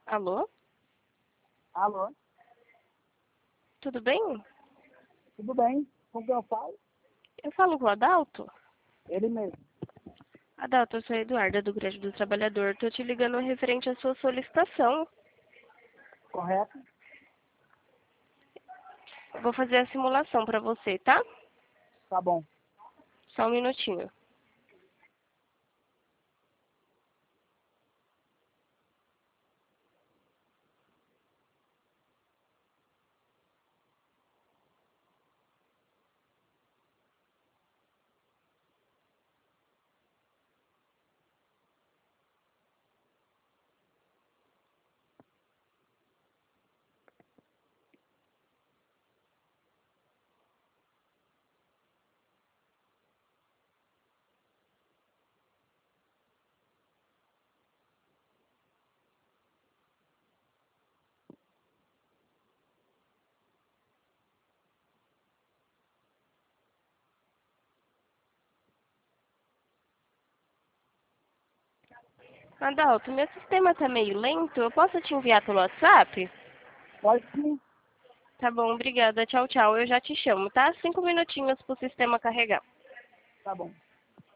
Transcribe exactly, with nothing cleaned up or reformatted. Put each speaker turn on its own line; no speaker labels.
Alô?
Alô,
Tudo bem?
tudo bem? Com quem eu falo?
Eu falo com o Adalto?
Ele mesmo.
Adalto, eu sou a Eduarda do Grande do Trabalhador. Tô te ligando referente à sua solicitação.
Correto?
Eu vou fazer a simulação para você, tá?
Tá bom.
Só um minutinho. Adalto, meu sistema tá meio lento. Eu posso te enviar pelo WhatsApp?
Pode sim.
Tá bom, obrigada. Tchau, tchau. Eu já te chamo, tá? Cinco minutinhos pro sistema carregar.
Tá bom.